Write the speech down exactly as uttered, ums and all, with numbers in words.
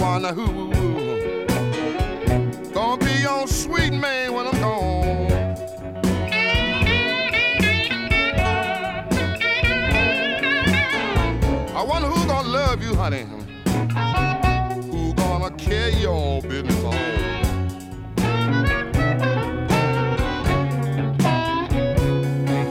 wonder who gonna be your sweet man when I'm gone. I wonder who gonna love you, honey. Who gonna carry your business?